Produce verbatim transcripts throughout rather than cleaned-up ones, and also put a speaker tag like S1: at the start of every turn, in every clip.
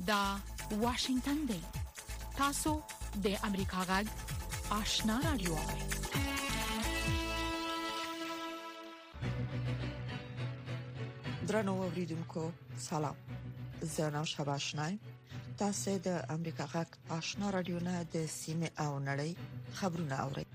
S1: دا واشنگتن دی. تاسو د امریکا غږ آشنا رادیو.
S2: درنو اوریدونکو سلام. زه نو شباشنای. تاسو د امریکا غږ آشنا رادیو نه د سیمه او نړۍ خبرونه اورئ.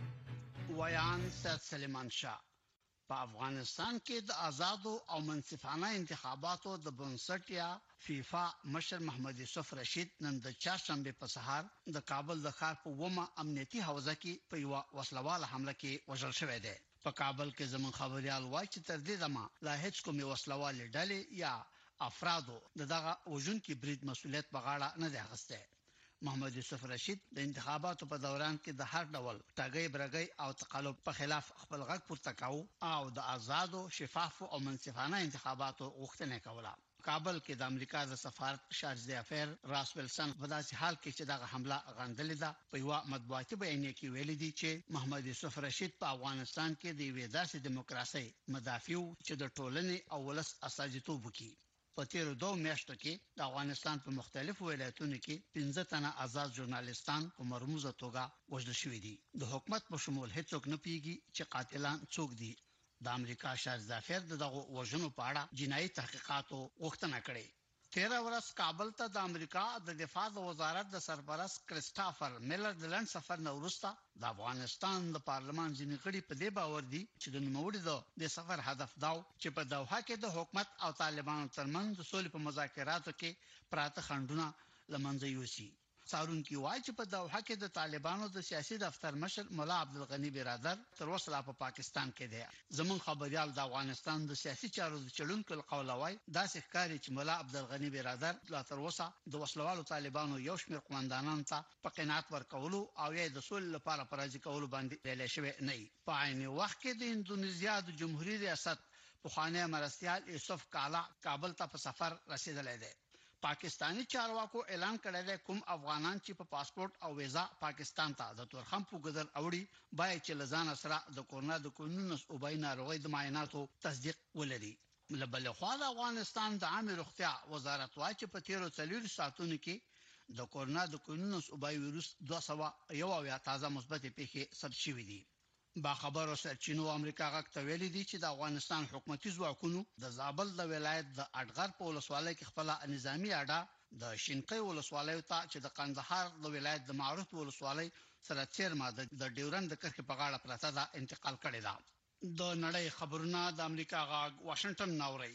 S3: ویان سید سلیمان شاه په افغانستان کې د آزادو او منصفانه انتخاباتو د بنسټیا فیفا مشر محمد یوسف رشید نن د چهارشنبه په سهار د کابل د ښار په ومه امنیتي حوزه کې په یو وسلواله حمله کې وژل شوی دی. په کابل کې زمون خبريال وایي چې تر دې دمه لا هیڅ کومه وسلواله ډلې یا افرادو دغه وژن کې برید مسولیت په غاړه نه دی اخیسته. محمد یوسف رشید د انتخاباتو په دوران کې د هر ډول ټاګي برګي او تقلب په خلاف خپل غږ پورته کاوه او د آزادو شفاف او منصفانه انتخاباتو غوښتنه کوله. کابل کې د امریکا د سفارت شارجه افیر راس ویلسن په داسې حال کې چې دغه حمله غندلې ده په یو مطبوعاتي بیان کې ویلي دي چې محمد یوسف رشید په افغانستان کې د ویداسي دیموکراسي مدافع چې د ټولنې او ولس اساسیتوب وکړي. په تیرو دوه میاشتو کې د افغانستان په مختلفو ولایتونو کې پنځه تنه آزاد ژورنالیستان په مرموزه توګه وژل شوي دي. د حکومت په شمول هیڅوک نه پیږي چې قاتلان څوک دي. د امریکا شارجه افیر دغه وژنو په اړه جنایي تحقیقاتو غوښتنه کړې. تیرا ورځ کابل ته د امریکا د دفاع وزارت د سرپرست کریسټافر میلر د لند سفر نه وروسته د افغانستان د پارلمان ځینې غړي په دې باور دي چې د نوموړي د سفر هدف دا چې په دوحه کې د حکومت او طالبانو ترمنځ د سولې په مذاکراتو کې پراته خنډونه لمنځه یوسي. سارون کی وای چې په دوحه کې د طالبانو د سیاسي دفتر مشر مولا عبدالغنی برادر تر اوسه لا په پاکستان کې دی. زمون خبريال د افغانستان د سیاسي چارو د چلونکو قولوي دا ښکاري چې مولا عبدالغنی برادر لا تر اوسه د وسلوالو طالبانو یو شمېر قومندانانو ته په قناعت ورکولو او یې د سولې لپاره پرځ کولو باندې ویل شوی نه. په عین وخت کې د اندونیزیا د جمهوریت ریاست په خانه مرستيال یوسف کالا کابل ته په سفر رسیدلی دی. پاکستانی چارواکو اعلان کړی دی کوم افغانان چې په پاسپورت او ویزا پاکستان ته د تورخم په ګذر اوړي باید چې لزان سره د کورونا د کورونس او بای ناروغي د معایناتو تصدیق ولري. لبل خو د افغانستان د عامه روغتیا وزارت وايي چې په تیرو څلور ساعتونو کې د کورونا د کورونس او بای وایرس دوه سوه یو یا تازه مثبت پیښې ثبت شوې دي. با خبرو سرچینو امریکا غږ ته ویلي دي چې د افغانستان حکومتي ځواکونو د زابل د ولایت د اډغر په ولسوالۍ کې خپل نظامی اډه د شینقې ولسوالۍ ته چې د قندهار د ولایت د معروف ولسوالۍ سره چیرمه د ډیورند د کرښې په غاړه پراته ده انتقال کړی ده. د نړۍ خبرونه د امریکا غږ واشنگټن ناوړي.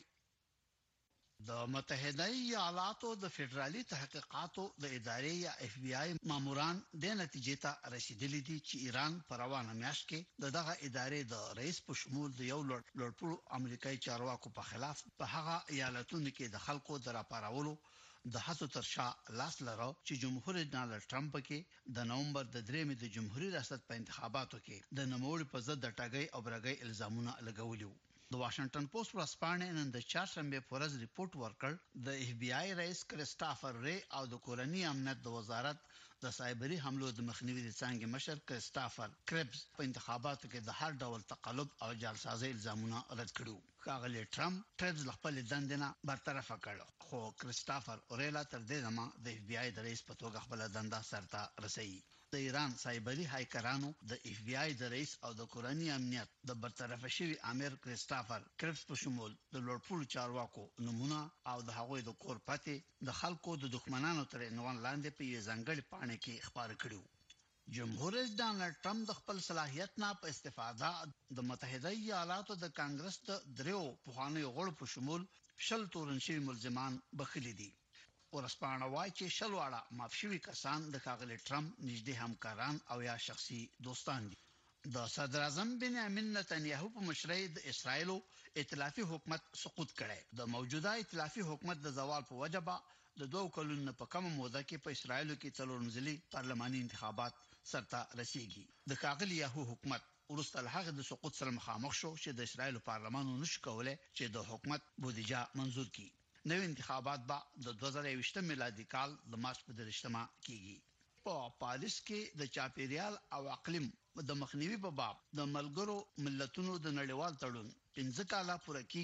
S3: د متحده ایالاتو د فدرالي تحقیقاتو د ادارې یا اف بی آی ماموران د نتیجې ته رسیدلي دي چې ایران په روانه میاشت کې دغه ادارې د رئیس په شمول د یو لوړپوړو امریکایي چارواکو په خلاف په هغه ایالتونو کې د خلکو د راپارولو د هڅو تر شا لاس لرو چې جمهور رئیس ډانلډ ټرمپ کې د نومبر د درېمې د جمهوریت ریاست په انتخاباتو کې د نوموړي په ضد د ټاګي او برګي الزامونه لګولي. د واشنگټن پوسټ ورځپاڼې نن د چهارشنبه په ورځ ریپورت ورکړ د اف بی آی رئیس کریسټافر ری او د کورنۍ امنیت د وزارت د سایبری حملو د مخنیوي د څنګه مشر کریسټافر کربز په انتخاباتو کې د هر ډول تقلب او جعلسازي الزامونه رد کړو. ښاغلی ټرمپ کربز خپل دندنه برطرف کړ خو کریسټافر ریلا تر دې دمه د اف بی آی د رئیس په توګه خپل دنده سرته رسوي. د ایران سایبری هایکرانو د اف بی آی د رئیس او د کورنۍ امنیت د برطرف شوی امیر کریسټافر کربز په شمول د لوړپوړو چارواکو نمونه او د هغوی د کور پاتې د خلکو د دښمنانو تر عنوان لاندې په یوه ځانګړي پاڼه کې خبر کړو. جمهور رئیس ډانلډ ټرمپ د خپل صلاحیت نه په استفاده د متحده ایالاتو د کانګرس د دریو پخوانیو غړو په شمول شل تورن شوي ملزمان بخښلي دي. ورسپانه وای چې شلواړه مافشوي کسان د ښاغلي ټرمپ نږدې همکاران او یا شخصي دوستان دي. د صدر اعظم بنیامین نتنیاهو په مشرۍ د اسرایلو ائتلافي حکومت سقوط کړي. د موجوده ائتلافي حکومت د زوال په وجه د دوه کلونو په کم موده کې په اسرایلو کې څلور منځلي پارلماني انتخابات سرته رسیږي. د ښاغلي یاهو حکومت ورسته له هغه د سقوط سره مخامخ شو چې د اسرایلو پارلمان نشو کولای چې د حکومت بودیجه منزور کړي. نوې انتخابات به د دوه زره یوولسم میلادي کال د مارچ په دریشتمه کېږي. په پاریس کې د چاپیریال او اقلیم د مخنیوي په باب د ملګرو ملتونو د نړیوال تړون پنځه کاله پوره کېږي.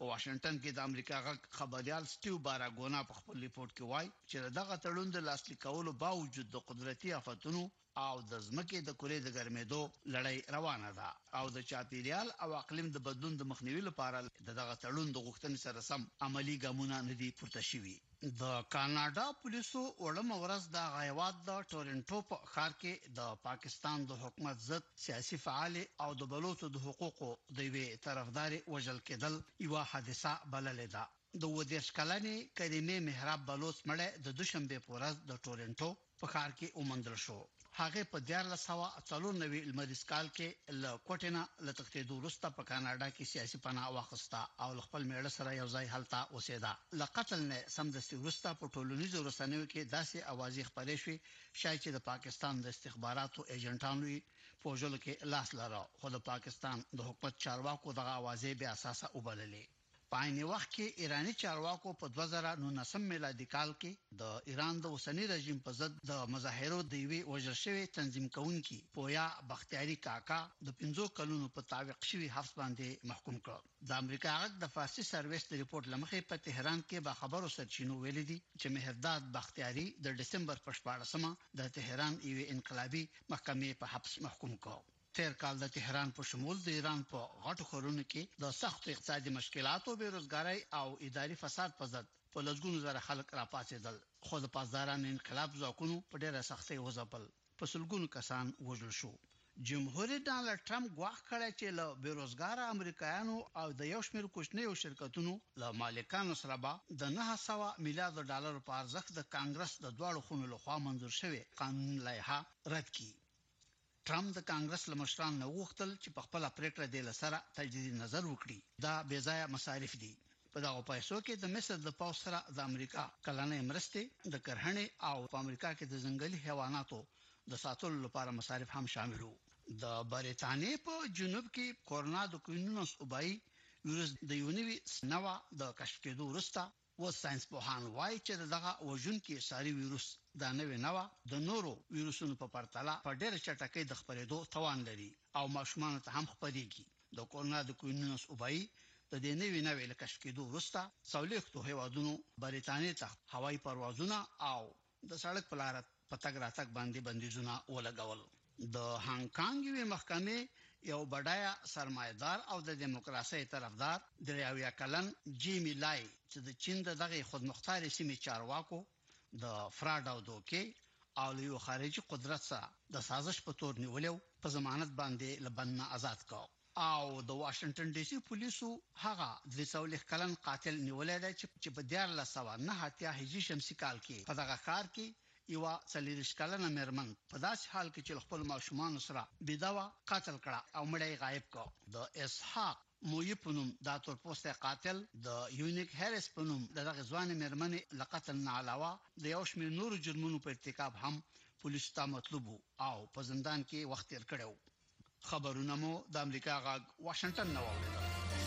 S3: په واشنگټن کې د امریکا غږ خبريال سټیو باراګونا په خپل ریپورت کې وایي چې دغه تړون د لاسلیک کولو باوجود د قدرتي آفتونو او د ځمکې د کورې د ګرمېدو لړۍ روانه ده او د چاپیریال او اقلیم د بدلون د مخنیوي لپاره دغه تړون د غوښتنې سره سم عملی ګامونه نه دي پورته شوي. د کاناډا پولیسو وړم ورځ د غیوات د ټورنټو په ښار کې د پاکستان د حکومت ضد سیاسي فعال او د بلوچو د حقوقو د وی طرفداري وژل کېدل یو حادثه بللې ده. د ودیش کلنې کریمه محراب بلوچ مړ د دوشنبه په ورځ د ټورنټو په ښار کې اومندل شو. هغه په دیارلس سوه څلور نوي المریز کال کې ل کوټینا لتختیدو وروسته په کاناډا کې سیاسي پناه واخیسته او خپل میړه سره یو ځای هلته اوسېده. ل قتل نه سمدستي وروسته په ټولنیزو رسنیو کې داسې اوازې خپرې شوې شاید چې د پاکستان د استخباراتو ایجنټانو په جوړ کې لاس لري، خو د پاکستان د حکومت چارواکو دغه اوازې به اساسه وبللې. په عین وخت کې ایرانی چارواکو په دوه زره نولسم میلادي کال کې د ایران د اوسنی رژیم په ضد د مظاهرو د وی وژل شوی تنظیم کوونکي پویا بختیاری کاکا د پنځو کلونو په تعویق شوی حبس باندې محکوم کړ. د امریکا غږ د فارسی سرویس د ریپورت لمخې په تهران کې به خبرو سرچینو ویل دي چې مهرداد بختیاری د دسمبر په شپاړسمه د تهران یو انقلابي محکمې په حبس محکوم کړ. تیر کال د تهران په شمول د ایران په غټو ښارونو کې د سخت اقتصادي مشکلاتو، بیروزګاری او اداري فساد په ضد په لږونو زره خلک راپاتېدل، خو د پاسداران انقلاب ځواکونو په ډېره سختۍ وځپل، په سلګونو کسان وژل شو. جمهور ډانلډ ټرمپ غواړي کړی چې له بیروزګار امریکایانو او د یو شمېر کوچنیو شرکتونو له مالکانو سره به د نه سوه میلیارډ ډالر په ارزښت د کانګرس د دواړو خونو لخوا منظور شوی قانون لایحه رد کړي. ټرمپ د کانګرس لمشران نه وغوښتل چې په خپل پریکړه د لسره تجدید نظر وکړي. دا بې ځایه مصارف دي. په دغه پیسو کې د مصر د پاو سره د امریکا کلنۍ مرستې، د کرهڼې او په امریکا کې د ځنګلي حیواناتو د ساتلو لپاره مصارف هم شامل وو. د بریټانیې په جنوب کې کورونا د کوینونس وبای ویروس د یونیوي نوا د کشف کېدو وروسته و ساينس پوهان وايي چې دغه وژونکي ساري ویروس د نوې نوا د نورو ویروسونو په پرتله په ډېر چټکۍ د خپرېدو توان لري او ماشومان ته هم خپرېږي. د کورونا د کوینونس وبای د دې نوې نوې له کشف کېدو وروسته څلوېښتو هیوادونو بریټانیې ته هوایي پروازونه او د سړک په لار په تګ راتګ باندې بندیزونه ولګول. د هانګ کانګ یوې محکمې یو بډایا سرمایدار او د دیموکراسي طرفدار دریاویا کلن جیمی لای چې د چین دغه خودمختار سیمې چارواکو د فراډ او دوکې او یو خارجي قدرت سره د سازش په تور نیولیو په ضمانت باندې لبنان آزاد کړ. او د واشنگټن ډي سي پولیسو هغه د څولېخ کلن قاتل نیولای دی چې په دیارلس سوه نه اتیا هجري شمسي کال کې په دغه ښار کې یو څلوېښت کلنه مېرمن په داسې حال کې چې خپل ماشومان سره بيداوا قتل کړه او مړی غایب کړ. د اسحاق موی پونم د تور پوسټه قاتل د یونیک هریس پونم دغه ځوان مېرمن لقتل نه علاوه د یو شمېر نورو جرمونو په ارتکاب هم پولیس ته مطلوب او په زندان کې وخت تیر کړو. خبرونه مو د امریکا غږ واشنگټن نه واوریدل.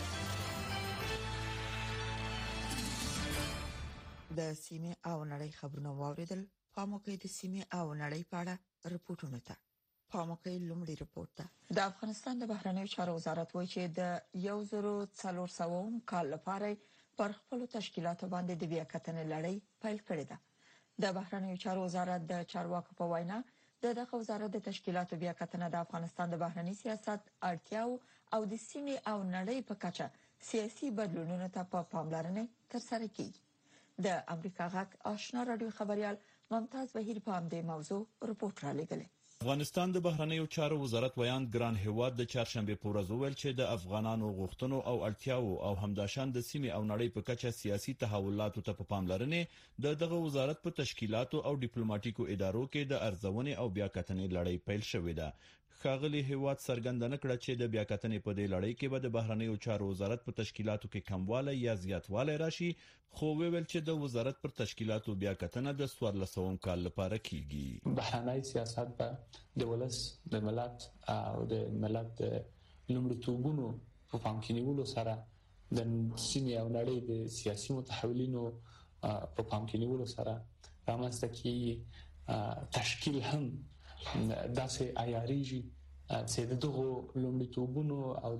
S2: د سیمه او نړۍ خبرونه واوریدل. پاموکې د سیمه او نړۍ په اړه رپورټونه ته. پاموکې لومړی رپورټ ده. د افغانستان د بهرنیو چارو وزارت وایي چې د یو زر څلور سوه کال لپاره پر خپل تشکیلاتو باندې د بیاکتنې لړۍ پیل کړې ده. د بهرنیو چارو وزارت د چارواکو په وینا د دغه وزارت د تشکیلاتو بیاکتنه د افغانستان د بهرنی سیاست اړتیاو او د سیمه او نړۍ په کچه سیاسي بدلونونو ته په پاملرنه ترسره کیږي. د امریکا غږ آشنا رادیو خبريال ممتاز بهیر په همدې موضوع رپورټ را لګلې.
S4: افغانستان د بهرنیو چارو وزارت ویان ګران هیواد د چهارشنبه په ورځ ویل چې د افغانانو غوښتنو او اړتیاو او همداشان د سیمه او نړۍ په کچه سیاسي تحولاتو ته په پاملرنه د دغه وزارت په تشکیلاتو او ډیپلوماټیکو ادارو کې د ارزونې او بیاکتنې لړۍ پیل شوې ده. ښاغلي هیواد څرګندونه کړه چې د بیاکتنې په دې لړۍ کې به د بهرنیو چارو وزارت په تشکیلاتو کې کمواله یا زیاتواله راشي، خو ویل چې د وزارت پر تشکیلاتو بیاکتنه د څوارلسم کال لپاره کیږي.
S5: بهرنی سیاست به د ولس د ملت او د ملت لومړیتوبونو په پام کې نیولو سره د سیمې او نړۍ د سیاسي متحولینو په پام کې نیولو سره رامنځته کیږي. تشکیل هم داسې عیاریږي چې دغه لومړیتوبونو او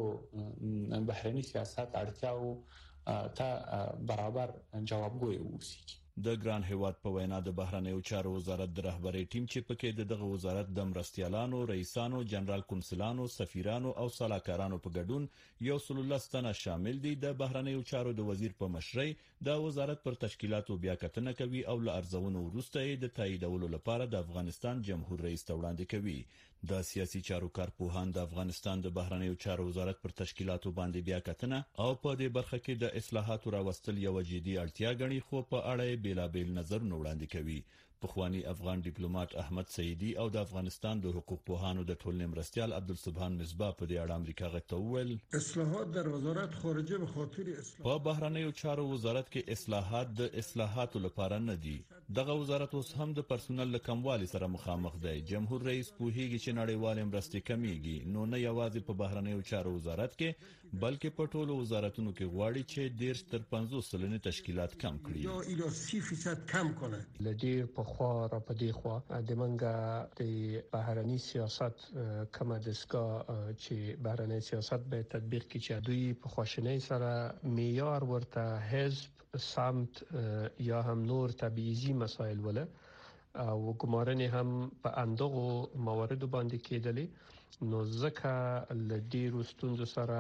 S5: دغه بهرني سیاست اړتیاو ته برابر جوابګوی اوسي.
S4: د ګران هیواد په وینا د بهرنیو چارو وزارت د رهبری ټیم چې پکې دغه وزارت د مرستیالانو، رئیسانو، جنرال کونسلانو، سفیرانو او سلاکارانو په ګډون یو سل لسنه شامل دي، د بهرنیو چارو د وزیر په مشرۍ د وزارت پر تشکیلاتو بیا کتنه کوي او ل ارزونو وروسته د تاییدولو لپاره د افغانستان جمهور رئیس ته وړاندې کوي. د سیاسي چارو کارپوهان د افغانستان د بهرنیو چارو وزارت پر تشکیلاتو باندې بیا کتنه او په دې برخه کې د اصلاحاتو راوستل یو جدي اړتیا ګڼي، خو په اړه بیلابیل نظرونه وړاندې کوي. پخوانی افغان ډیپلوماټ احمد سعیدی او د افغانستان د حقوق پوهانو د ټولنې مرستیال عبدالسبحان مصباح په دې اړه امریکا غږ ته وویل
S6: اصلاحات در وزارت خارجه به خاطر اصلاح
S4: په بهرنیو چارو وزارت کې اصلاحات د اصلاحاتو لپاره نه دي. دغه وزارت اوس هم د پرسونل له کموالي سره مخامخ دی. جمهور رئیس پوهیږي چې نړیوال مرستې کمیږي، نو نه یوازې په بهرنیو چارو وزارت کې بلکې په ټولو وزارتونو کې غواړي چې ډیر تر پنځوس سلنه تشکیلات کم کړي
S6: یا الی سی فیصد کم کنه.
S7: لدیر په خوا را په دی خوا د منګه د بهرنی سیاست کومه دسګه چې بهرنی سیاست به تطبیق کړي چې دوی په خواشنۍ سره معیار ورته حزب سمت یا هم نور تبعیضی مسائل ولا او ګمارنې هم په اندغو موارد باندې کېدلې، نو ځکه لدیر ستونزو سره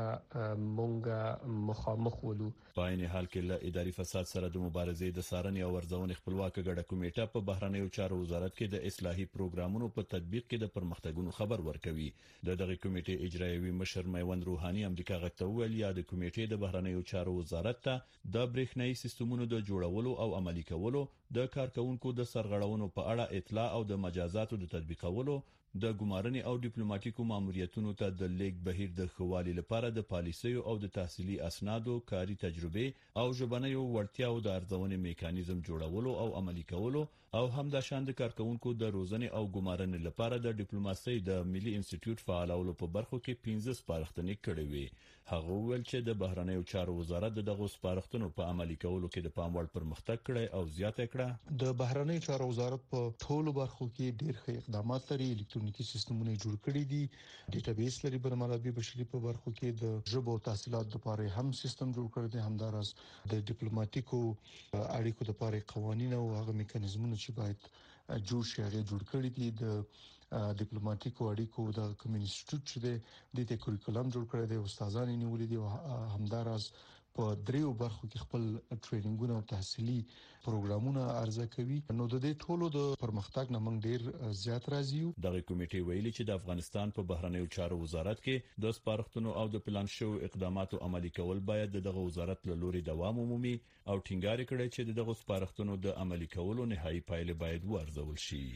S7: مونږه مخامخ ولو.
S4: په عین حال کې له اداري فساد سره د مبارزې د سارنې او ورځونې خپلواک ګډه کمیټه په بهرنیو چارو وزارت کې د اصلاحي پروګرامونو په تطبیق کې د پرمختګونو خبر ورکوي. د دغه کمیټې اجرایوي مشر میوند روحاني امریکا غږ ته ویل یا د کمیټې د بهرنیو چارو وزارت ته د برېښنايي سیستمونو د جوړولو او عملي کولو، د کارکونکو د سرغړونو په اړه اطلاع او د مجازاتو د تطبیقولو، د ګمارنې او ډیپلوماټیکو ماموریتونو ته د لیک بهیر د خوالي لپاره د پالیسیو او د تحصیلي اسنادو، کاري تجربه او ژبنیو وړتیاو د ارزونې میکانیزم جوړولو او عملي کولو، او هم د شاند کارکونکو د روزنې او ګمارنې لپاره د ډیپلوماسۍ د ملي انسټیټیوټ فعالولو په برخو کې پنځه سپارښتنې کړې وي. هغه ویل چې د بهرنیو چارو وزارت دغه سپارښتنو په عملي کولو کې د پام وړ پرمختګ کړی او زیاته کړه.
S8: د بهرنیو چارو وزارت په ټولو برخو کې ډېر ښه اقدامات لري. الکترونیکي سیستمونه جوړ کړي دي، ډیټابیس لري، په منابع بشري په برخو کې د ژبو او تحصیلات لپاره هم سیستم جوړ کړی دی، همدارس د ډیپلوماټیکو اړیکو لپاره قوانين او هغه میکانیزمونه چې باید جوړ شي هغه جوړ کړی دي. د ډیپلوماټیکو اړیکو د کمیونټ چې د دې کوریکولم جوړ کړی دی، استادان یې نیولې دي او همدارس په دریو برخو کې خپل ټریننګونه او تحصیلي پروګرامونه عرضه کوي. نو د دې ټولو د پرمختګ نه موږ ډیر زیات راضي یو.
S4: دغه کمیټې ویلي چې د افغانستان په بهرنیو چارو وزارت کې د سپارښتنو او د پلان شو اقداماتو عملي کول باید دغه وزارت له لوري دوام ومومي او ټینګار کړي چې دغه سپارښتنو د عملي کولو نهایي پایله باید وارزول شي.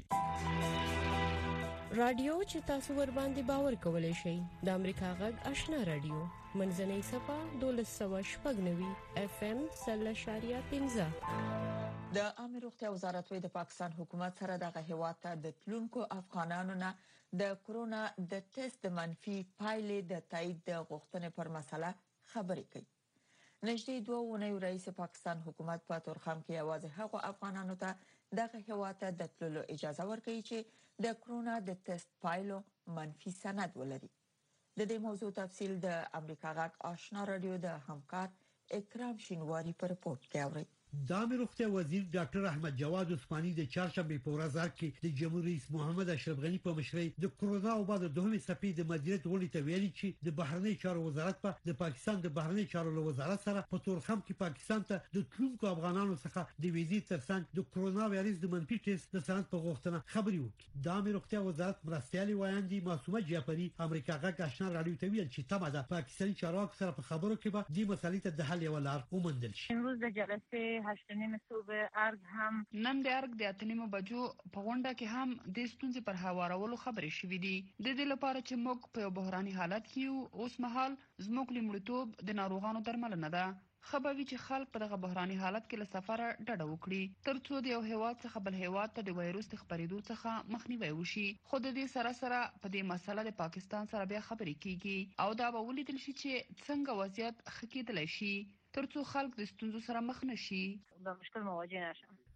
S9: رادیو چې تاسو ور باندې باور کولای شئ د امریکا غږ آشنا رادیو منځنۍ صفه دولس سوه شپږ نوي اف ام سل شاریه پنځه.
S2: د عامه روغتیا وزارت د پاکستان حکومت سره د هیواد ته د تلونکو افغانانو نه د کورونا د ټیسټ د منفي پایلې د تایید د غوښتنې پر مسله خبرې کوي. نږدې دوه اونۍ رئیس پاکستان حکومت په تورخم کې یوازې هغو افغانانو ته دغه هیواد ته د تللو اجازه ورکړي چې د کورونا د ټیسټ پایلو منفي سند ولري. د دې موضوع تفصیل د امریکا غږ آشنا رادیو د همکار اکرام شینواری په رپورت کې اوري.
S10: د عامه روغتیا وزیر ډاکټر احمد جواد عثماني د چهارشنبه په ورځ کې د جمهوریت رئیس محمد اشرف غنی په مشرۍ د کورونا او بعد دوهمې څپې د مدیریت غونډې ته ویلي چې د بهرنی چارو وزارت په د پاکستان د بهرنی چارو وزارت سره په تورخم کې پاکستان ته د تلونکو افغانانو څخه د ویزې ترڅنګ د کورونا وایرس د منفي ټیسټ د سند په غوښتنه خبري وکړي. د عامه روغتیا وزارت مرستيالي وایاندي معصومه جعفری امریکا غږ آشنا رادیو ته ویل چې تمه ده پاکستاني چارواکو سره په خبرو کې به د مسالې ته د حل یو لار وموندل شي.
S11: امروز د جلسې هشتمه صوبه ارګ هم
S12: نن د ارګ د اتنیمو بجو په غونډه کې هم د ستونزې پر هوارولو خبرې شوې دي. د دې لپاره چې موږ په بحراني حالت کې اوس مهال زموږ لمړیتوب د ناروغانو درملنه ده. خبروي چې خلک په دغه بحراني حالت کې له سفره ډډه وکړي ترڅو د یو هیواد څخه بل هیواد ته د وایروس د خپرېدو څخه مخنیوي وشي. خو د دې سره سره په دې مسله د پاکستان سره بیا خبرې کیږي او دا به ولیدل شي چې څنګه وضعیت ښه کېدلی شي ترڅو خلک د ستونزو سره مخ نشي،
S11: د مشکل مواجه نشي.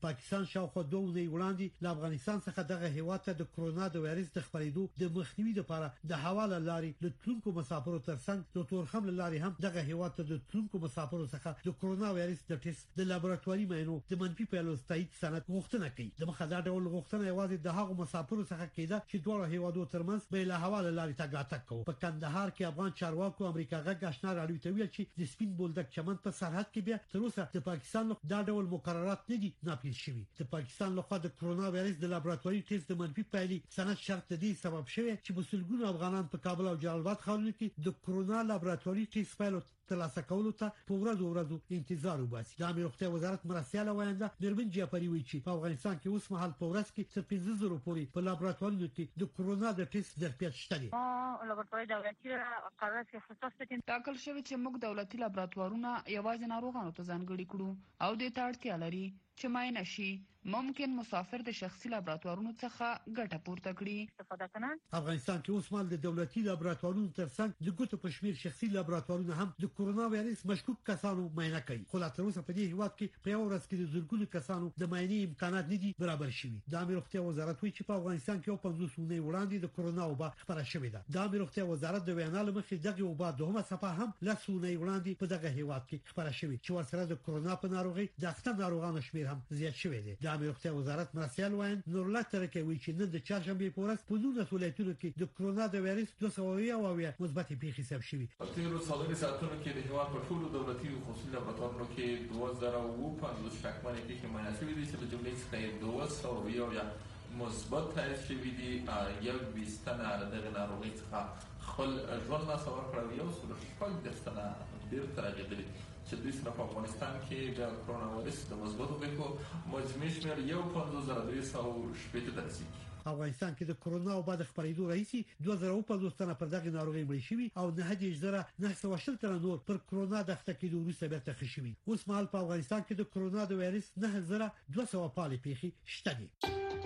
S10: پاکستان شاوخوا دوه ونې وړاندې له افغانستان څخه دغه هیواد ته د کرونا د وایرس د خپرېدو د مخنیوي لپاره د حواله لارې له تلونکو مسافرو ترڅنګ د تورخم لارې هم دغه هیواد ته د تلونکو مسافرو څخه د کرونا وایرس د ټیسټ د لابراتواري معاینو د منفي پیلو تایید سند غوښتنه کوي. د مخه دا ډول غوښتنه یوازې د هغو مسافرو څخه کېده چې دوه هیوادو ترمنځ به له حواله لارې ته غاټک کوي. په کندهار کې افغان چارواکو امریکا غږ آشنا راډیو ته ویل چې د سپین بولدک چمن په سرحد کې بیا تر اوسه د پاکستان له دا ډول مقررات نه دي ناپیل شوي. د پاکستان له خوا د کرونا وایرس د لابراتواري ټیسټ د منفي پیلي سند شرط دي سبب شوی چې مسلګون افغانان په کابل او جلال آباد ښارونو کې د کرونا لابراتواري ټیسټ پیلو ترلاسه کولو ته په ورځو ورځو انتظار وباسي. د امیر روغتیا وزارت مرستيال وایانده نرمن جعفری وایي چې په افغانستان کې اوس مهال په ورځ کې تر پنځه زره پورې په لابراتوارونو کې د کرونا د ټیسټ ظرفیت شته دي.
S11: لابراتواري دولتي قرار کې خصوص ټیم
S12: ټاکل شوی چې موږ دولتي لابراتوارونه یوازې ناروغانو ته ځانګړي کړو او د اړتیا لري چې معاینه شي. ممکن مسافر د شخصي لابراتوارونو څخه ګټه پورته کړي.
S11: استفاده کنه
S10: افغانستان کې اوس مهال د دولتي لابراتوارونو ترڅنګ د ګوتو په شمیر شخصي لابراتوارونه هم د کرونا وایرس مشکوک کسانو معاینه کوي. خو لا تر اوسه په دې هیواد کې په یو ورځ کې د زرګونو کسانو د معاینې امکانات نه دي برابر شوي. د امیر روغتیا وزارت وایي چې په افغانستان کې یو پنځوس ونې وړاندې د کرونا وبا خبره شوې ده. د امیر روغتیا وزارت د وینا لمخې دغه وبا دوهمه صفه هم لس ونې وړاندې په دغه هیواد کې خبره شوې چې ورسره د کرونا په ناروغي د اخته ناروغانو شمیر هم زیات شوی دی. د امیر روغتیا وزارت مرستيال وایي نور الله ترکه وی چې نن د چهارشنبه په ورځ په نولس ولایتونو کې د کرونا د وایرس دوه سوه اویا مثبت پیښې ثبت شوې.
S13: په تیرو څلورو ساعتونو کې د هیواد په ټولو دولتي او خصوصي لابراتوارونو کې دوه زره اوه پنځوس شکمنې پیښې معاینه شوې دي چې په جملې کې دوه سوه اویا مثبت تایید شوي دي. یو بیست تنه دغه ناروغي څخه خپل ژوند له سوار کړو، یو سل شپږ دېرش تنه بیرته راغلي چې دوی سره په افغانستان کې د کرونا وایرس د مثبتو پیښو مجموعي شمېر یو پنځوس زره دوه سوه شپږ ته رسیدي.
S10: افغانستان کې د کرونا او بعد خبرېدو رئیسي دوه زره اوه پنځوس تنه پر دغه ناروغي مړ شوي او نه دېرش زره نه سوه شل تنه نور پر کرونا د اخته کېدو وروسته بیرته ښه شوي. اوس مهال په افغانستان کې د کرونا د وایرس نه زره دوه سوه پالې پیښې شته دي.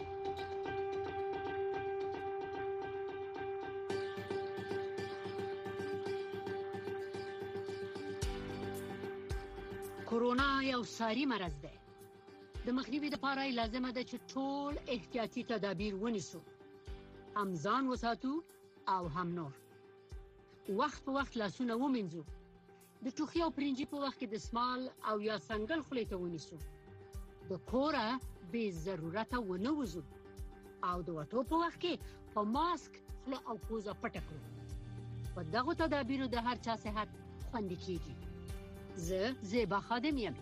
S14: کرونا یو ساري مرض دی. د مخنیوي لپاره لازمه ده چې ټول احتیاطي تدابیر ونیسو، هم ځان وساتو او هم نور. وخت په وخت لاسونه ومینځو. د ټوخي او پرنجي په وخت کې دستمال او یا څنګل خولې ته ونیسو. د کوره بې ضرورته ونه وځو او د وټو په وخت کې په ماسک خوله او پوزه پټه کړو. په دغو تدابیرو د هر چا صحت خوندي کیږي. زه زیبا خادم یم.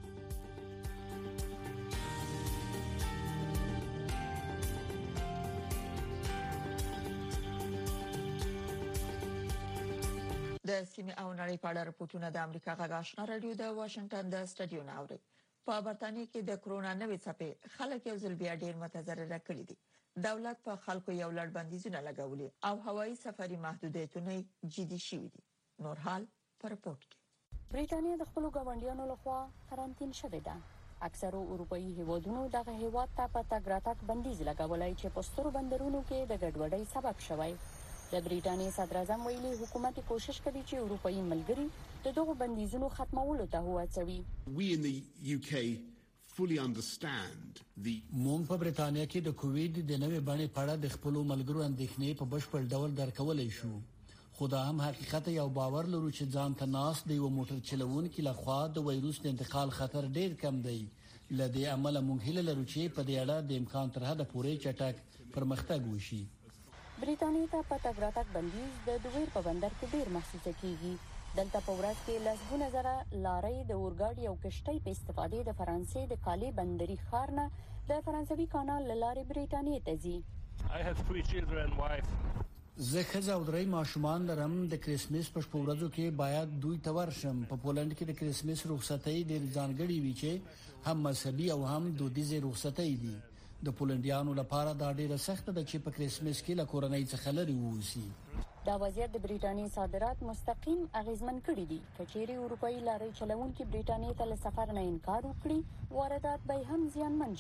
S2: د سیمه او نړۍ په اړه راپورټونه د امریکا غږ آشنا رادیو د واشنگټن د سټډیو ناوړي. په برتانیې کې د کرونا نوې څپې خلک یو ځل بیا ډیر متضرر کړي دي. دولت په خلکو یو لړ بندیزونه لګولي او هوایي سفري محدودیتونه جدي شوي دي. نور حال پر رپورت کې
S15: بریټانیا د خپل ګاونډیانو لخوا قرنطین شوې ده. اکثرو اروپאי هیوادونو دغه هیواد ته په تګ راتګ بندیز لګولای چې په سترو بندرونو کې د ګډوډۍ سبب شوی. د بریټانیا صدر اعظم ویلي حکومت کوشش کوي چې اروپאי ملګري د دغو بندیزونو ختمولو ته وهڅوي.
S16: We in the U K fully understand the
S17: مونږ په بریټانیا کې د کووید د نوې بڼې په اړه د خپل ملګرو اندېښنې په بشپړ ډول درکولای شو. خدا هم حقیقت یو باور لرو چې ځان ته ناس دی و موټر چلوونکو لخوا د وایروس د انتقال خطر ډیر کم دی. لدې عمل مونږ هیله لرو چې په دې اړه د امکان تر حده پورې چټک پرمختګ وشي.
S15: بریټانیا ته په تګ راتګ بندیز د دویر په بندر کې ډیر محسوسه کیږي. دلته په ورځ کې لسګونه زره لارۍ د اورګاډي او کشتۍ په استفادې د فرانسې د کالي بندري ښار نه د فرانسوي کانال لارې بریټانیا ته ځي.
S18: I have three children and wife.
S17: زه خزه او درې ماشومان لرم. د کریسمس په شپه ورځو کې باید دوی ته ورشم. په پولند کې د کریسمس رخصتۍ ډېر ځانګړي وي چې هم مذهبي او هم دودیزه رخصتۍ دي. د پولندیانو لپاره دا ډېره سخته ده چې په کریسمس کې له کورنۍ څخه لري ووسی.
S15: دا وضعیت د بریټانیا صادرات مستقیم اغیزمن کړي دي. کچېری اروپאי لارۍ چلوونکي بریټانیا ته له سفر نه انکار وکړي، واردات به هم زیانمن شي.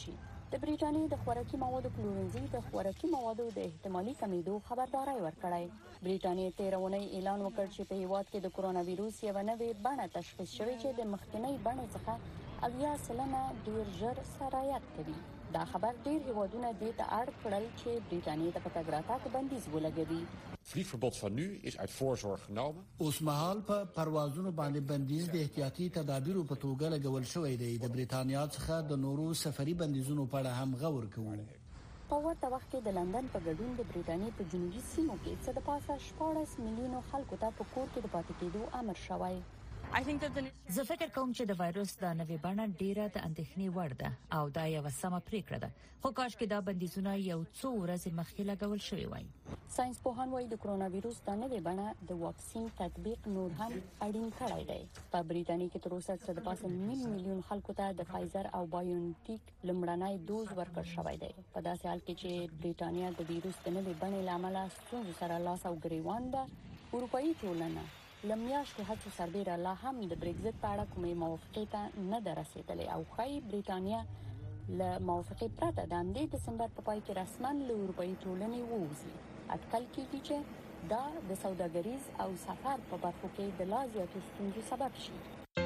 S15: د بریټانیې د خوراکي موادو پلورنځي د خوراکي موادو د احتمالي کمیدو خبرداري ورکړې. بریټانیې تیرونی اعلان وکړ چې په هیواد کې د کرونا وایروس یو نوې بڼه تشخیص شوې چې د مخکنی بڼې څخه اویا سلنه ډیر ژر سرایت کوي. دا خبر ډیر هیوادونه دې ته اړ کړل چې بریټانیې ته په تګ راتګ بندیز ولګوي.
S19: Vliegverbod van nu is uit voorzorg genomen.
S17: اوس مهال په پروازونو باندې بندیز د احتیاطي تدابیرو په توګه لګول شوی دی. د بریټانیا څخه د نورو سفري بندیزونو په اړه هم غور کوي.
S15: په ورته وخت کې د لندن په ګډون د بریټانیې په جنوبي سیمو کې څه د پاسه شپږ میلیونه خلکو ته په کور کې د پاتې کېدو امر شوی.
S20: زه فکر کوم چې د وایروس د نوې بڼه ډیره د اندېښنې وړ ده او دا یو سمه پریکړه ده. خو کاش کې دا بندیزونه یو څو ورځې مخکې لګول شوی وای.
S15: ساينس پوهان وايي د کرونا وایروس د نوې بڼه د واکسین تطبیق نور هم اړین کړی دی. په بریټانیا کې تر اوسه څه د پاسه نیم میلیون خلکو ته د فایزر او بایونټیک لمړنۍ دوز ورکړل شوی دی. په داسې حال کې چې بریټانیا د وایروس د نوې بڼې لامل ستونزو سره لاس او ګریوان ده، اروپאי ټولنه لمیاشتو هڅو سربېره لا هم د بریگزټ په اړه کومې موافقې ته نه ده رسیدلې او ښایي بریټانیا له موافقې پرته د همدې دسمبر په پای کې رسما له اروپאי ټولنې ووځي. اټکل کېږي چې دا د سوداګریز او سفر په برخو کې د لا زیاتو ستونزو سبب شي.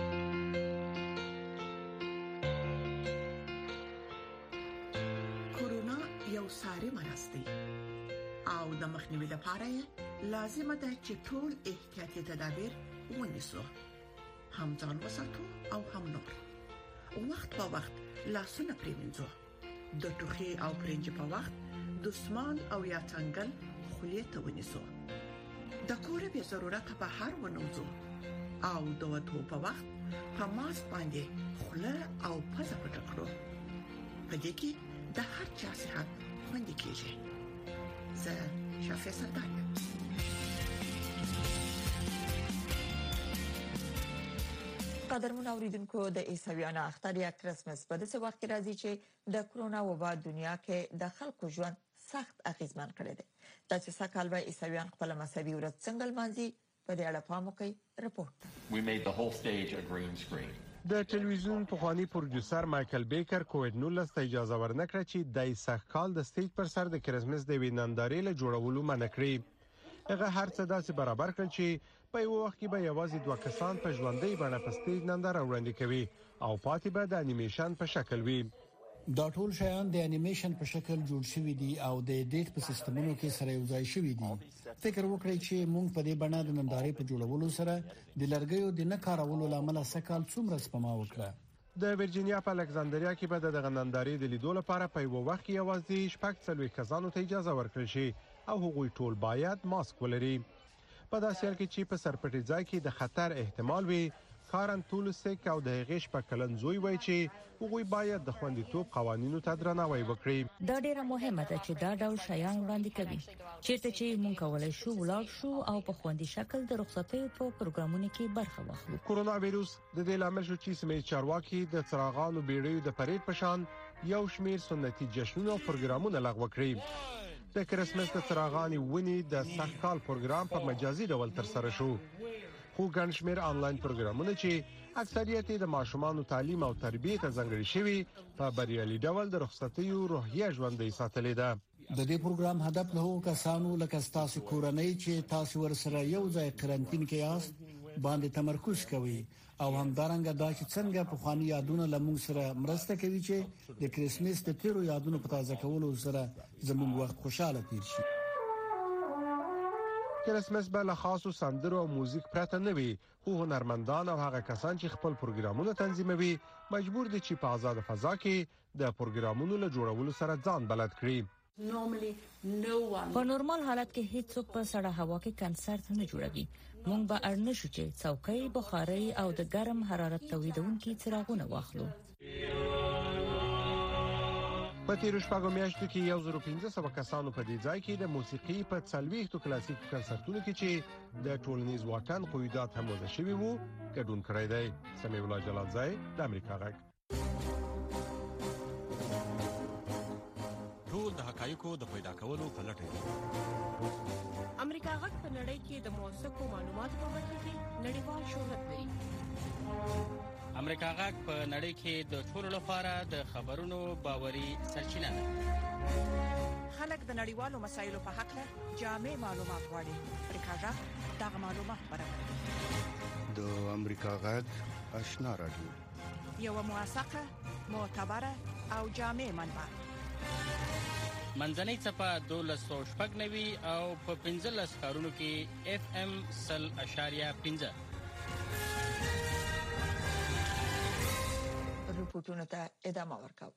S2: کورونا یو ساري مرض دی او د مخنیوي لپاره لازم ده چې ټول احتیاطي تدابیر ونیسو، هم ځان وساتو او هم نور. وخت په وخت لاسونه پریمنځو، د ټوخي او پرنج په وخت دستمال او یا څنګل خولې ته ونیسو. د کور به ضرورت به هر ونوځو او د وټو په وخت په ماسک باندې خوله او پزه پټ کړو. په دې کې د هر چا صحت خوندي کیږي. زه شافعي سردار یم. قدرمن اوریدونکو، د عیسویانو اختر یا کرسمس په داسې وخت کې راځي چې د کرونا وبا دنیا کې د خلکو ژوند سخت اغیزمن کړی دی. د چې سکهال به عیسویان خپل مذهبي ورځ څنګه لمانځي په دې اړه پام وکړئ. رپورت.
S21: We made the whole stage a green screen.
S22: د ټلویزیون پخوانی پروډوسر مایکل بیکر کووډ نولس ته اجازه ورنکړه چې د سکهال د سټیج پر سر د کرسمس د وینانداري له جوړولو منع کړي. هغه هر څه داسې برابر کړ چې په یو وخت کې به یوازې دوه کسان په ژوندۍ بڼه په سټیج ننداره وړاندې کوي او پاتې به د انیمیشن په شکل وي.
S17: دا ټول شیان د انیمیشن په شکل جوړ شوي دي او د ایډیټ په سیستمونو کې سره یو ځای شوي دي. فکر وکړئ چې موږ په دې بڼه د نندارې په جوړولو سره د لرګیو د نه کارولو لامل سکهال څومره سپما وکړه.
S22: د ورجینیا په الکساندریا کې به د نندارې د لیدو لپاره په یو وخت کې یوازې شپږ څلوي کسانو ته اجازه ورکړل شي او هغوی ټول باید ماسک ولري. په داسې حال کې چې په سرپټي ځای کې د خطر احتمال وي، کارن تولسک او د هغې شپه کلن زوی وایي چې هغوی باید د خوندیتوب قوانینو ته درناوی وکړي.
S20: دا ډیره مهمه ده چې دا ډول شیان وړاندې کوي چیرته چې مونږ کولای شو ولاړ شو او په خوندي شکل د رخصتۍ په پروګرامونو کې برخه واخلو.
S22: کرونا وایروس د دې لامل شو چې سیمه چارواکي د څراغانو بیړیو د پریډ په شان یو شمیر سنتي جشنونه او پروګرامونه لغوه کړي. د کرسمس د څراغانې ونی د سکهال پروګرام په مجازي ډول تر سره شو. خو ګڼ شمیر آنلاین پروګرامونه چې اکثریت د ماشومانو تعلیم او تربیه ته ځانګړي شوی په بریالي ډول د رخصتیو روحیه ژوندۍ ساتلې ده.
S17: د دې پروګرام هدف له کسانو لکه تاسو کورنۍ چې تاسو ورسره یو ځای قرنټین کې یاست باندې تمرکز کوي او همدارنګه دا چې څنګه په خواني یادونه لمون سره مرسته کوي چې د کرسمس د تیرو یادونو په تازه کولو سره زموږ وخت خوشاله تیر شي.
S22: کرسمس به له خاصو سندرو او موزیک پرته نه وي، خو هنرمندان او هغه کسان چې خپل پروګرامونه تنظیموي مجبور دي چې په آزاد فضا کې د پروګرامونو له جوړولو سره ځان بلد کړي.
S20: په نورمال حالت کې هیڅوک په سړه هوا کې کنسرت نه جوړوي. مونږ به اړ نه شو چې څوکۍ، بخاري او د ګرم حرارت تولیدونکي څراغونه واخلو.
S22: په تیرو شپږو میاشتو کې یو زر پنځه سوه کسانو په دې ځای کې د موسیقي په څلوېښتو کلاسیک کنسرتونو کې چې د ټولنیز واټن قواعد هم وضع شوي وو ګډون کړی دی. سمیع الله جلالزای، د امریکا غږ.
S23: ټول د حقایقو د پیدا کولو په لټه کې.
S9: امریکا غږ په نړۍ کې د موثقو معلوماتو په برخه کې نړیوال شهرت لري.
S1: امریکا غږ په نړۍ کې د ټولو لپاره د خبرونو باوري سرچینه ده.
S3: خلک د نړیوالو مسایلو په اړه جامع معلومات غواړي. امریکا غږ دغه معلومات برابروي.
S5: د امریکا غږ آشنا رادیو
S3: یو موثقه، معتبره او جامع منبع.
S1: منځنۍ صفه دولس سوه شپږ نوي او په پنځلس ښارونو کې اف ام سل اشاریه پنځه.
S2: رپورټونو ته ادامه ورکاو.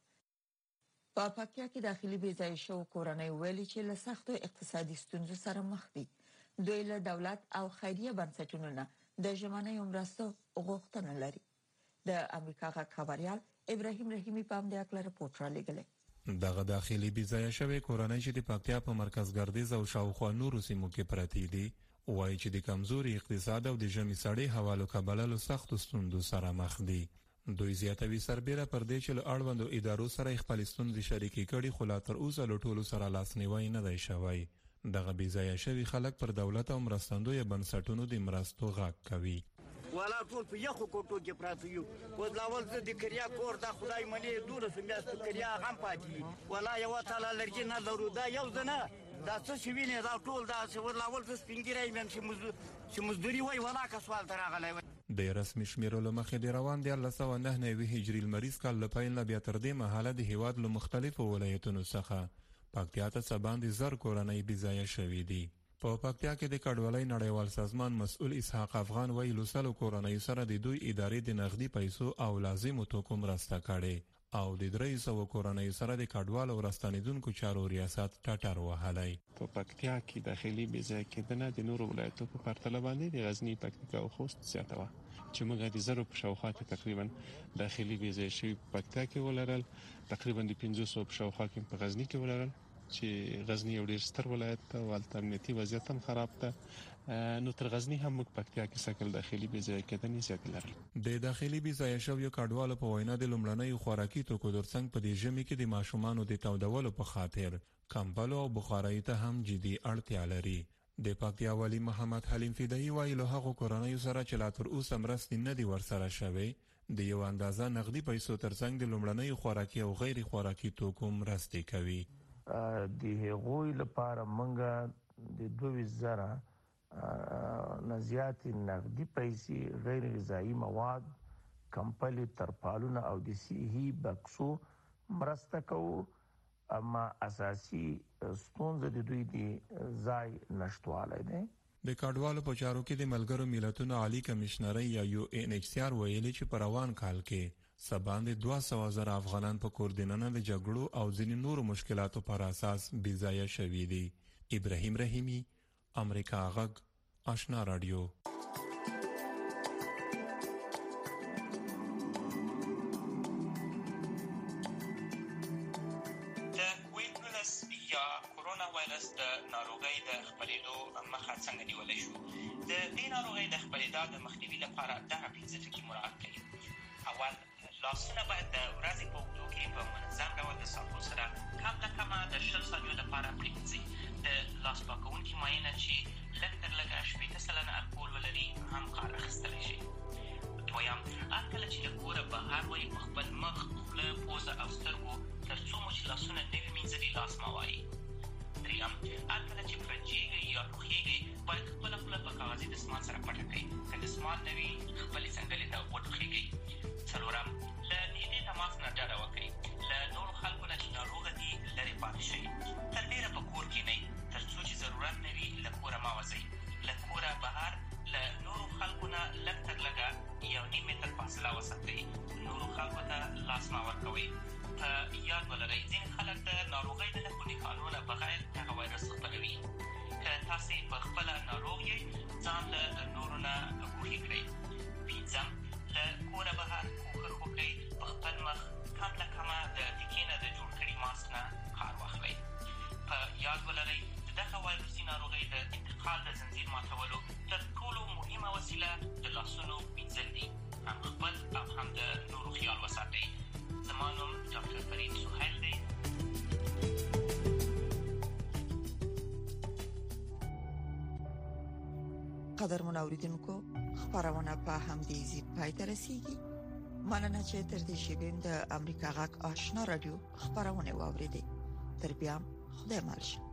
S2: په پکتیا کې داخلي بې ځای شو کورنۍ ویلي چې له سختو اقتصادي ستونزو سره مخ دي. دوی له دولت او خیریه بنسټونو نه د ژمنې مرستو غوښتنه لري. د امریکا غږ خبريال ابراهیم رحیمی په دې اړه رپورټ را لېږلی.
S24: دغه داخلي بې ځای شوی کورنۍ چې د پکتیا په مرکز ګردیز او شاوخوا نورو سیمو کې پراته دي وایي چې د کمزوري اقتصاد او د ژمي سړې حوالو کبله له سختو ستونزو سره مخ دي. دوی زیاتوي سربېره پر دې چې له اړوندو ادارو سره خپل ستونزې شریکې کړي خو لا تر اوسه له ټولو سره لاسنیوي نه دی شوی. دغه بې ځای شوي خلک پر دولت او مرستندوی بنسټونو د مرستو غږ کوي.
S25: ولا ټول په یخو کوټو کې پراته یو. وځلاول زه د کریا کور د خدای ملي دوله سمیاست کریا غم پاتې ولا یو تعالی لرګي نه ضروري دا یو ځنه دا څه شي ویني دا ټول دا وځلاول زه سپینګری مې چې مزدوري وای ولا کا سوال تراغلی.
S24: د رسمي شمیرو له مخې د روان د الله سو نه نه وی هجری المریض کال له پیل نه بیا تر دې مهاله د هیواد له مختلفو ولایتونو څخه پکتیا ته سباندې زر کورنۍ بې ځای شوې دي. په پکتیا کې د کډوالۍ نړیوال سازمان مسؤل اسحاق افغان وایي لوسلو کورنۍ سره د دوی ادارې د نغدي پیسو او لازمو توکو مرسته کړې او د درې سوه کورنۍ سره د کډوالو راستنیدونکو چارو ریاست ټټر وهلی.
S26: په پکتیا کې داخلي بې ځای کېدنه د نورو ولایتو په پرتله باندې د غزني، پکتیکا او خوست زیاته وه چې موږ د زرو په شاوخوا کې تقریبا داخلي بې ځای شوي په پکتیا کې ولرل، تقریبا د پنځه سوه په شاوخوا کې په غزني کې ولرل چې غزني یو ډیر ستر ولایت ته او امنیتي وضعیت هم خراب ده. نو تر غزني هم موږ پکتیا کې سکل داخلي بې ځای کېدنې زیات لرل.
S24: د داخلي بې ځای شویو کډوالو په وینا د لومړنیو خوراکي توکو ترڅنګ په دې ژمي کې د ماشومانو د تودولو په خاطر کمبلو او بخارۍ ته هم جدي اړتیا لري. د پکتیا والی محمد حلیم فدایي وایي له هغو کورنیو سره چې لا تر اوسه مرستې نه دي ورسره شوې د یو اندازه نغدي پیسو ترڅنګ د لومړنیو خوراکي او غیر خوراکي توکو مرستې کوي.
S27: د هغوی لپاره منګه د دوه زره نه زیات نغدي پیسې، غیر غذایی مواد، کمپلي، ترپالونه او د صحي بکسو مرسته کوو. اما اساسي ستونزه د دوی د ځای نشټوالی دی.
S24: د کډوالو په چارو کې د ملګرو ملتونو عالی کمشنري یا یو ان ایچ سی آر ویلي چې په روان کال کې سباندې دوه سوه زره افغانان په کور دننه د جګړو او ځینې نورو مشکلاتو پر اساس بې ځایه شوي دي. ابراهیم رحیمی، امریکا غږ، آشنا رادیو.
S1: د کووید نولس یا کورونا وایرس د ناروغۍ د خپرېدو مخه څنګه نیولی شو؟ د دې ناروغۍ د خپرېدا د مخنیوي لپاره دغه پنځه ټکي مراعات کړئ. اول، لاسونه باید د ورځې په اوږدو کې په منظم ډول د صابون سره کم نه کمه د شل ثانیو لپاره پرېمینځئ. د لاس پاکوونکي مایعونه چې لږ تر لږه شپېته سلنه الکول ولري هم کار اخیستلی شي. دویم، هر کله چې له کوره بهر وئ په خپل مخ، خوله، پوزه او سترګو تر څو مو چې لاسونه نه وي مینځلي لاس مه وایئ. دریم، هر کله چې پرنجېږئ یا ټوخېږئ باید خپله خوله په کاغذي دستمال سره پټه کړئ. که دستمال نه وي خپلې څنګلې ته وټوخېږئ. څلورم، له نږدې تماس نه ډډه وکړئ. له نورو خلکو نه چې ناروغه دي لرې پاتې شئ. تر ډېره په کور کښېنئ تر څو چې ضرورت نه وي له کوره مه وځئ. له کوره بهر له نورو خلکو نه لږ تر لږه یو نیم متر فاصله وساتئ. نورو خلکو ته لاس مه ورکوئ. په یاد ولرئ ځینې خلک د ناروغۍ د نښو نښانو نه بغیر دغه وایرس خپروي. که تاسې په خپله ناروغ یئ ځان له نورو نه ګوښې کړئ. پنځم، له کوره بهر کوښښ وکړئ په خپل مخ کم له کمه د تکې نه د جوړ کړي ماسک نه کار واخلئ. په یاد ولرئ د دغه وایرسي ناروغۍ د انتقال د زنځیر ماتولو تر ټولو مهمه وسیله د لاسونو مینځل دي. هم خپل او هم د نورو خیال وساتئ. زما نوم ډاکټر فرید سهیل دی.
S2: قدرمن اوریدونکو، خبرونه په همدې ځای پای ته رسیږي. مننه چې تر دې شیبې د امریکا غږ آشنا رادیو خبرونه واوریدي. تر بیا خدای مالشه.